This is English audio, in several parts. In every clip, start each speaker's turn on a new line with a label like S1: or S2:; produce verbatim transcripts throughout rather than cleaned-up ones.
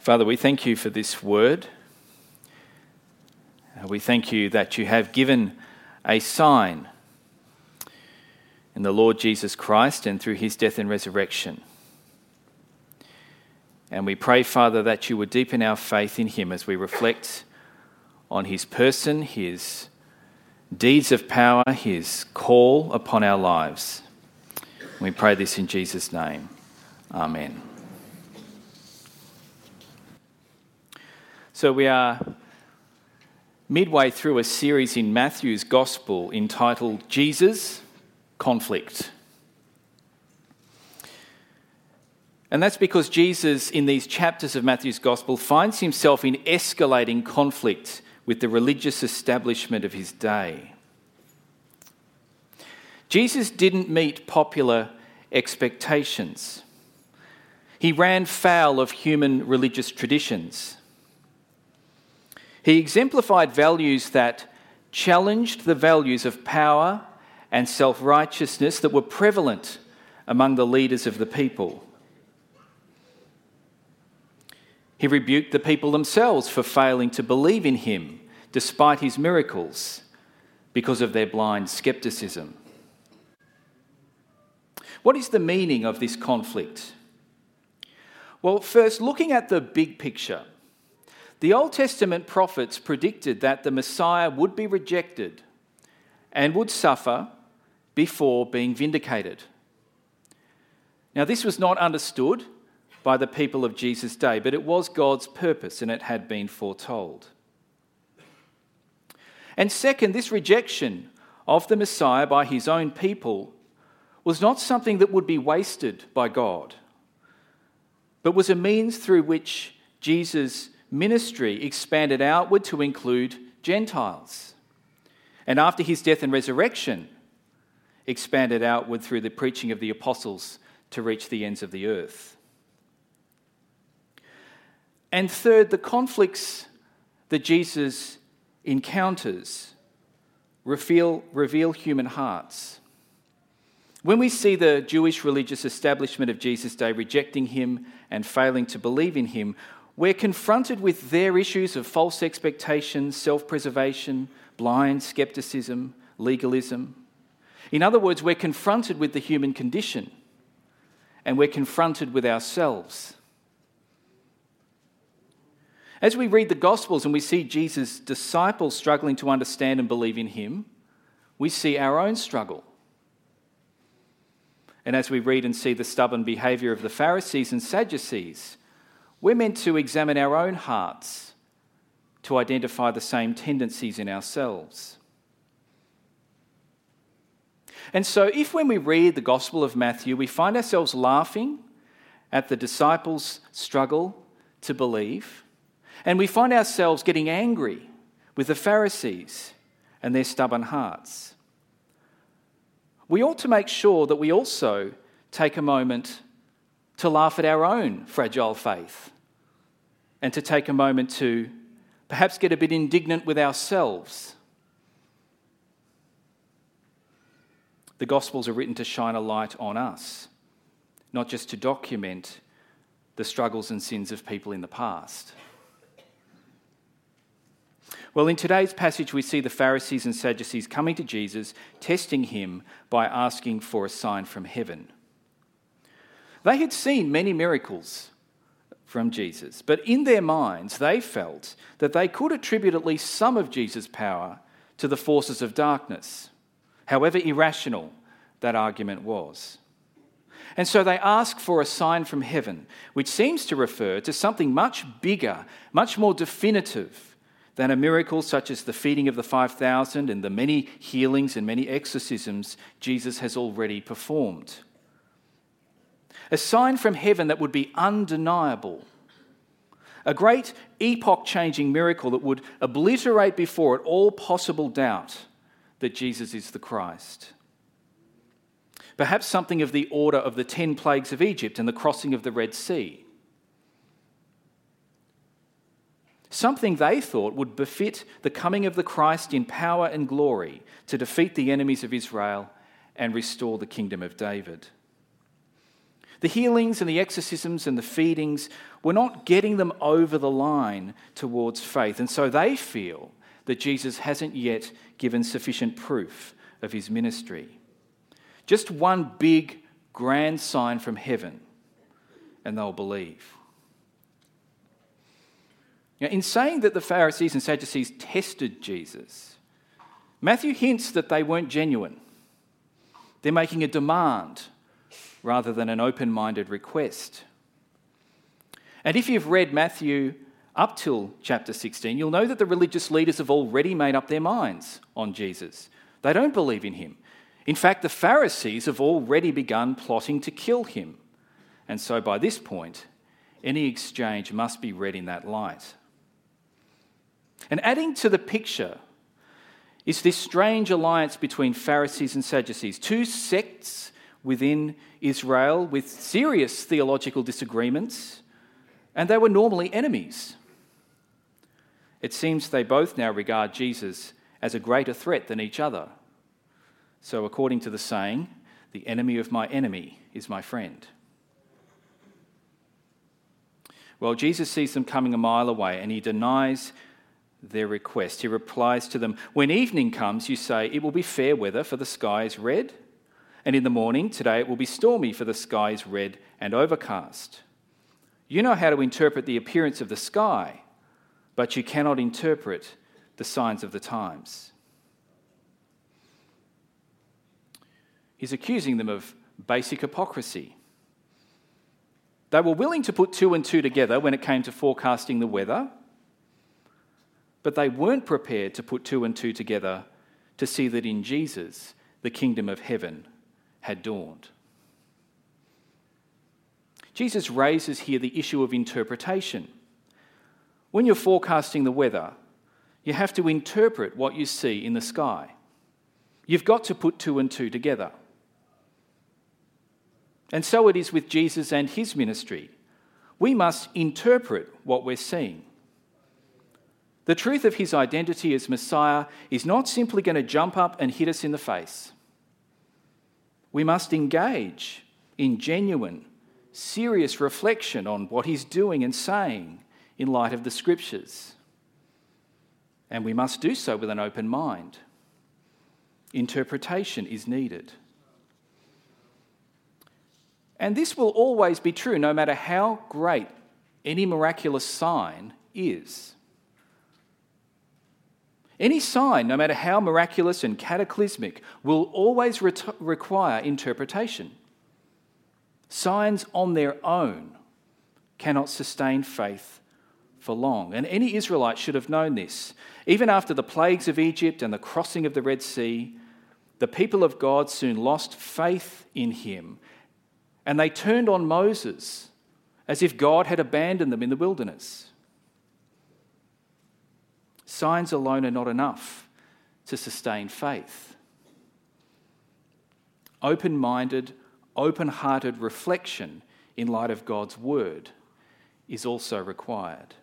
S1: Father, we thank you for this word. Uh, We thank you that you have given a sign in the Lord Jesus Christ and through his death and resurrection. And we pray, Father, that you would deepen our faith in him as we reflect on his person, his deeds of power, his call upon our lives. We pray this in Jesus' name. Amen. So we are midway through a series in Matthew's Gospel entitled Jesus, Conflict. And that's because Jesus, in these chapters of Matthew's Gospel, finds himself in escalating conflict with the religious establishment of his day. Jesus didn't meet popular expectations. He ran foul of human religious traditions. He exemplified values that challenged the values of power and self-righteousness that were prevalent among the leaders of the people. He rebuked the people themselves for failing to believe in him despite his miracles because of their blind skepticism. What is the meaning of this conflict? Well, first, looking at the big picture, the Old Testament prophets predicted that the Messiah would be rejected and would suffer before being vindicated. Now, this was not understood by the people of Jesus' day, but it was God's purpose and it had been foretold. And second, this rejection of the Messiah by his own people was not something that would be wasted by God, but was a means through which Jesus' ministry expanded outward to include Gentiles. And after his death and resurrection, expanded outward through the preaching of the apostles to reach the ends of the earth. And third, the conflicts that Jesus encounters reveal, reveal human hearts. When we see the Jewish religious establishment of Jesus' day rejecting him and failing to believe in him, we're confronted with their issues of false expectations, self-preservation, blind skepticism, legalism. In other words, we're confronted with the human condition, and we're confronted with ourselves. As we read the Gospels and we see Jesus' disciples struggling to understand and believe in him, we see our own struggle. And as we read and see the stubborn behaviour of the Pharisees and Sadducees, we're meant to examine our own hearts to identify the same tendencies in ourselves. And so if when we read the Gospel of Matthew, we find ourselves laughing at the disciples' struggle to believe, and we find ourselves getting angry with the Pharisees and their stubborn hearts, we ought to make sure that we also take a moment to laugh at our own fragile faith and to take a moment to perhaps get a bit indignant with ourselves. The Gospels are written to shine a light on us, not just to document the struggles and sins of people in the past. Well, in today's passage, we see the Pharisees and Sadducees coming to Jesus, testing him by asking for a sign from heaven. They had seen many miracles from Jesus, but in their minds, they felt that they could attribute at least some of Jesus' power to the forces of darkness, however irrational that argument was. And so they ask for a sign from heaven, which seems to refer to something much bigger, much more definitive than a miracle such as the feeding of the five thousand and the many healings and many exorcisms Jesus has already performed. A sign from heaven that would be undeniable. A great epoch-changing miracle that would obliterate before it all possible doubt that Jesus is the Christ. Perhaps something of the order of the ten plagues of Egypt and the crossing of the Red Sea. Something they thought would befit the coming of the Christ in power and glory to defeat the enemies of Israel and restore the kingdom of David. The healings and the exorcisms and the feedings were not getting them over the line towards faith, and so they feel that Jesus hasn't yet given sufficient proof of his ministry. Just one big, grand sign from heaven, and they'll believe. Now, in saying that the Pharisees and Sadducees tested Jesus, Matthew hints that they weren't genuine. They're making a demand rather than an open-minded request. And if you've read Matthew up till chapter sixteen, you'll know that the religious leaders have already made up their minds on Jesus. They don't believe in him. In fact, the Pharisees have already begun plotting to kill him. And so by this point, any exchange must be read in that light. And adding to the picture is this strange alliance between Pharisees and Sadducees, two sects within Israel with serious theological disagreements, and they were normally enemies. It seems they both now regard Jesus as a greater threat than each other. So according to the saying, the enemy of my enemy is my friend. Well, Jesus sees them coming a mile away and he denies their request. He replies to them, "When evening comes, you say, it will be fair weather, for the sky is red. And in the morning, today it will be stormy, for the sky is red and overcast. You know how to interpret the appearance of the sky, but you cannot interpret the signs of the times." He's accusing them of basic hypocrisy. They were willing to put two and two together when it came to forecasting the weather, but they weren't prepared to put two and two together to see that in Jesus, the kingdom of heaven had dawned. Jesus raises here the issue of interpretation. When you're forecasting the weather, you have to interpret what you see in the sky. You've got to put two and two together. And so it is with Jesus and his ministry. We must interpret what we're seeing. The truth of his identity as Messiah is not simply going to jump up and hit us in the face. We must engage in genuine, serious reflection on what he's doing and saying in light of the scriptures. And we must do so with an open mind. Interpretation is needed. And this will always be true, no matter how great any miraculous sign is. Any sign, no matter how miraculous and cataclysmic, will always ret- require interpretation. Signs on their own cannot sustain faith for long. And any Israelite should have known this. Even after the plagues of Egypt and the crossing of the Red Sea, the people of God soon lost faith in him, and they turned on Moses as if God had abandoned them in the wilderness. Signs alone are not enough to sustain faith. Open-minded, open-hearted reflection in light of God's word is also required.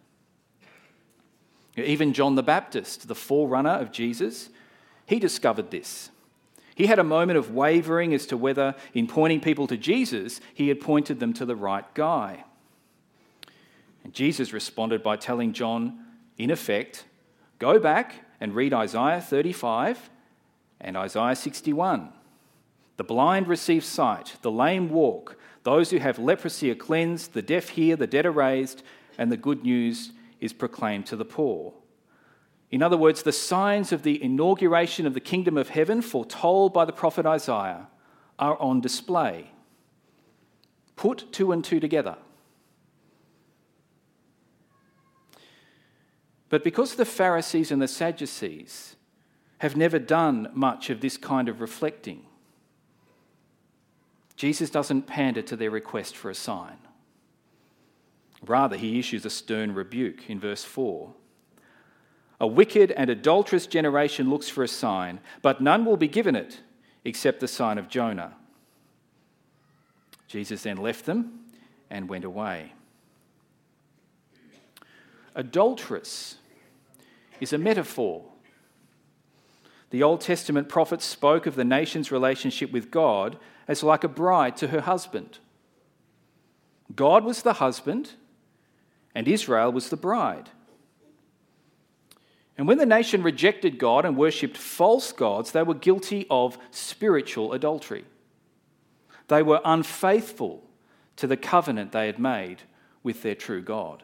S1: Even John the Baptist, the forerunner of Jesus, he discovered this. He had a moment of wavering as to whether, in pointing people to Jesus, he had pointed them to the right guy. And Jesus responded by telling John, in effect, go back and read Isaiah thirty-five and Isaiah sixty-one. The blind receive sight, the lame walk, those who have leprosy are cleansed, the deaf hear, the dead are raised, and the good news is proclaimed to the poor. In other words, the signs of the inauguration of the kingdom of heaven foretold by the prophet Isaiah are on display. Put two and two together. But because the Pharisees and the Sadducees have never done much of this kind of reflecting, Jesus doesn't pander to their request for a sign. Rather, he issues a stern rebuke in verse four. A wicked and adulterous generation looks for a sign, but none will be given it except the sign of Jonah. Jesus then left them and went away. Adulterous is a metaphor. The Old Testament prophets spoke of the nation's relationship with God as like a bride to her husband. God was the husband and Israel was the bride. And when the nation rejected God and worshipped false gods, they were guilty of spiritual adultery. They were unfaithful to the covenant they had made with their true God.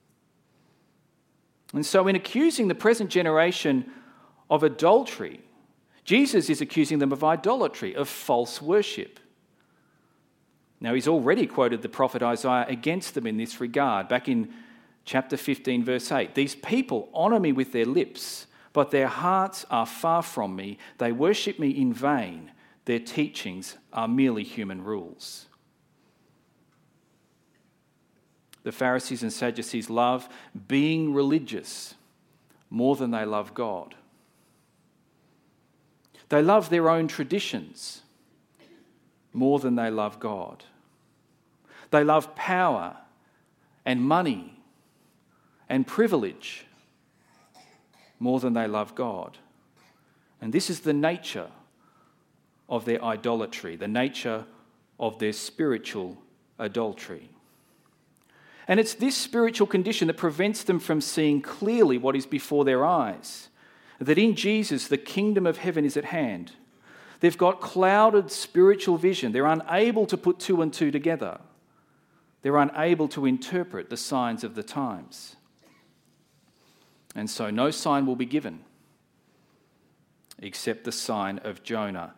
S1: And so in accusing the present generation of adultery, Jesus is accusing them of idolatry, of false worship. Now, he's already quoted the prophet Isaiah against them in this regard, back in chapter fifteen, verse eight. These people honour me with their lips, but their hearts are far from me. They worship me in vain. Their teachings are merely human rules. The Pharisees and Sadducees love being religious more than they love God. They love their own traditions more than they love God. They love power and money and privilege more than they love God. And this is the nature of their idolatry, the nature of their spiritual adultery. And it's this spiritual condition that prevents them from seeing clearly what is before their eyes, that in Jesus the kingdom of heaven is at hand. They've got clouded spiritual vision. They're unable to put two and two together. They're unable to interpret the signs of the times. And so no sign will be given except the sign of Jonah.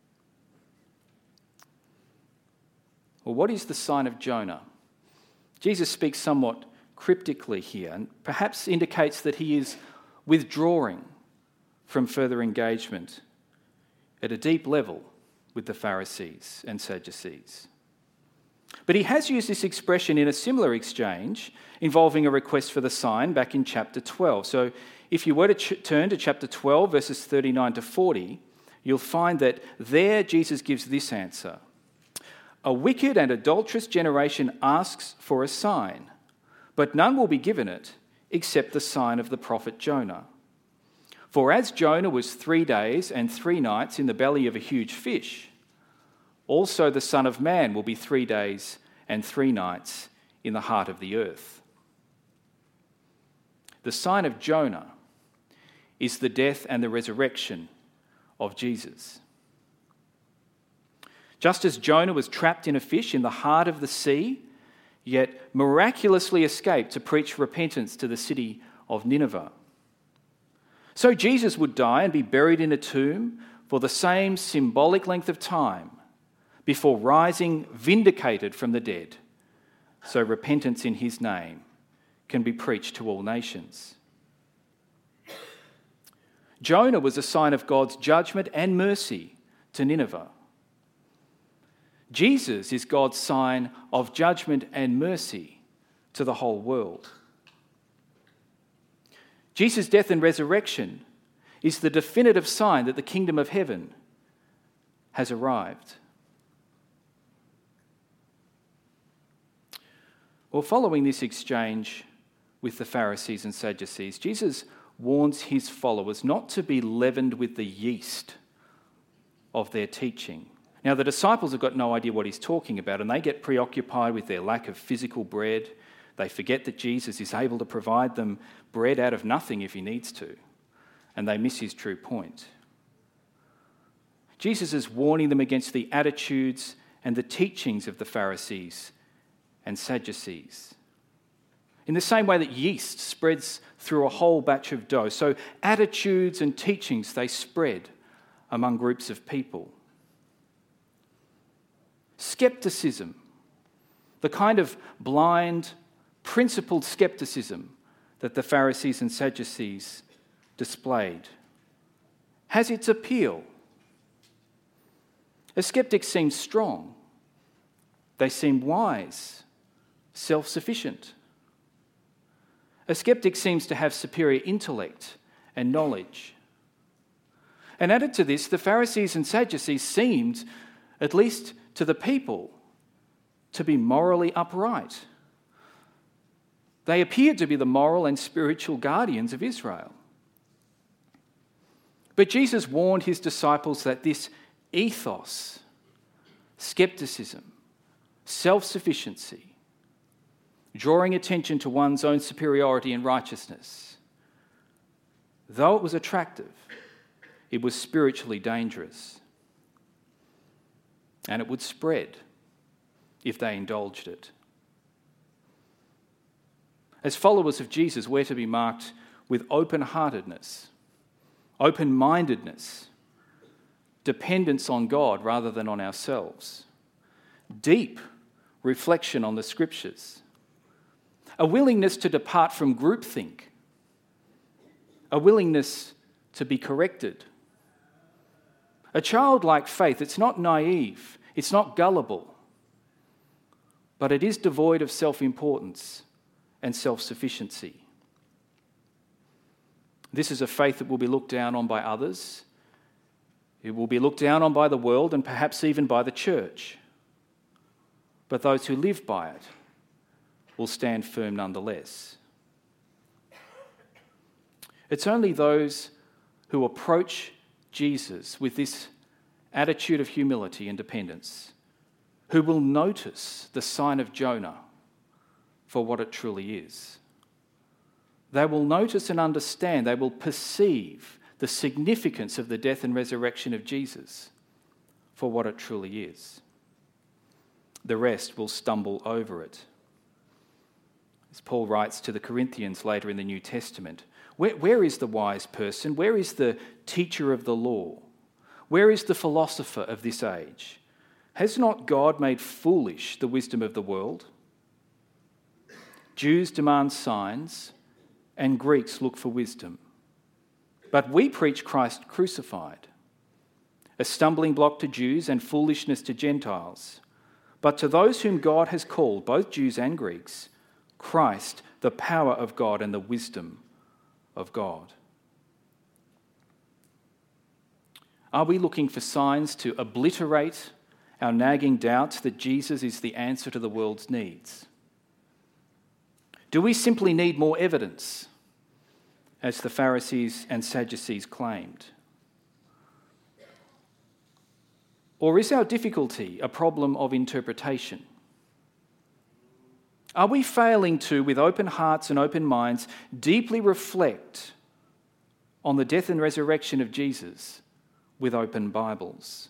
S1: Well, what is the sign of Jonah? Jesus speaks somewhat cryptically here and perhaps indicates that he is withdrawing from further engagement at a deep level with the Pharisees and Sadducees. But he has used this expression in a similar exchange involving a request for the sign back in chapter twelve. So if you were to ch- turn to chapter twelve, verses thirty-nine to forty, you'll find that there Jesus gives this answer. A wicked and adulterous generation asks for a sign, but none will be given it except the sign of the prophet Jonah. For as Jonah was three days and three nights in the belly of a huge fish, also the Son of Man will be three days and three nights in the heart of the earth. The sign of Jonah is the death and the resurrection of Jesus. Just as Jonah was trapped in a fish in the heart of the sea, yet miraculously escaped to preach repentance to the city of Nineveh, so Jesus would die and be buried in a tomb for the same symbolic length of time before rising vindicated from the dead, so repentance in his name can be preached to all nations. Jonah was a sign of God's judgment and mercy to Nineveh. Jesus is God's sign of judgment and mercy to the whole world. Jesus' death and resurrection is the definitive sign that the kingdom of heaven has arrived. Well, following this exchange with the Pharisees and Sadducees, Jesus warns his followers not to be leavened with the yeast of their teaching. Now, the disciples have got no idea what he's talking about, and they get preoccupied with their lack of physical bread. They forget that Jesus is able to provide them bread out of nothing if he needs to, and they miss his true point. Jesus is warning them against the attitudes and the teachings of the Pharisees and Sadducees. In the same way that yeast spreads through a whole batch of dough, so attitudes and teachings, they spread among groups of people. Skepticism, the kind of blind, principled skepticism that the Pharisees and Sadducees displayed, has its appeal. A skeptic seems strong. They seem wise, self-sufficient. A skeptic seems to have superior intellect and knowledge. And added to this, the Pharisees and Sadducees seemed, at least to the people, to be morally upright. They appeared to be the moral and spiritual guardians of Israel. But Jesus warned his disciples that this ethos, skepticism, self-sufficiency, drawing attention to one's own superiority and righteousness. Though it was attractive, it was spiritually dangerous. And it would spread if they indulged it. As followers of Jesus, we're to be marked with open-heartedness, open-mindedness, dependence on God rather than on ourselves, deep reflection on the Scriptures, a willingness to depart from groupthink, a willingness to be corrected. A childlike faith, it's not naive, it's not gullible, but it is devoid of self-importance and self-sufficiency. This is a faith that will be looked down on by others. It will be looked down on by the world and perhaps even by the church. But those who live by it will stand firm nonetheless. It's only those who approach Jesus with this attitude of humility and dependence who will notice the sign of Jonah for what it truly is. They will notice and understand, they will perceive the significance of the death and resurrection of Jesus for what it truly is. The rest will stumble over it. As Paul writes to the Corinthians later in the New Testament, where, where is the wise person? Where is the teacher of the law? Where is the philosopher of this age? Has not God made foolish the wisdom of the world? Jews demand signs, and Greeks look for wisdom. But we preach Christ crucified, a stumbling block to Jews and foolishness to Gentiles. But to those whom God has called, both Jews and Greeks, Christ, the power of God and the wisdom of God. Are we looking for signs to obliterate our nagging doubts that Jesus is the answer to the world's needs? Do we simply need more evidence, as the Pharisees and Sadducees claimed? Or is our difficulty a problem of interpretation? Are we failing to, with open hearts and open minds, deeply reflect on the death and resurrection of Jesus with open Bibles?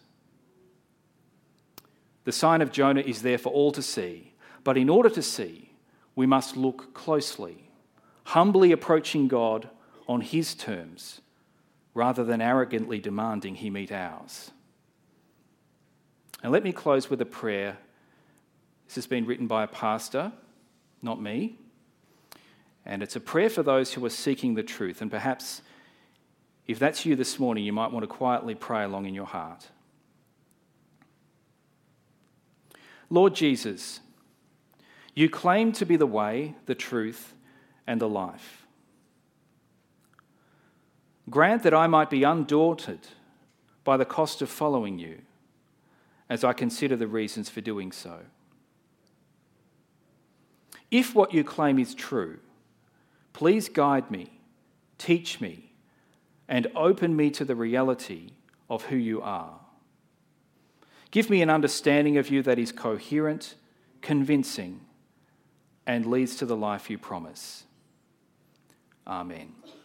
S1: The sign of Jonah is there for all to see, but in order to see, we must look closely, humbly approaching God on his terms, rather than arrogantly demanding he meet ours. And let me close with a prayer. This has been written by a pastor, not me. And it's a prayer for those who are seeking the truth. And perhaps if that's you this morning, you might want to quietly pray along in your heart. Lord Jesus, you claim to be the way, the truth, and the life. Grant that I might be undaunted by the cost of following you as I consider the reasons for doing so. If what you claim is true, please guide me, teach me, and open me to the reality of who you are. Give me an understanding of you that is coherent, convincing, and leads to the life you promise. Amen.